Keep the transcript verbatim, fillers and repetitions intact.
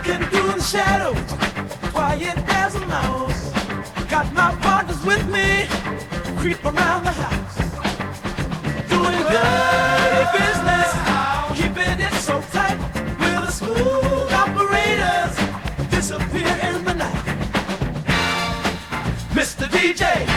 Walking through the shadows, quiet as a mouse. Got my partners with me, creep around the house. Doing dirty business, keeping it so tight. With the smooth operators, disappear in the night. Mister D J,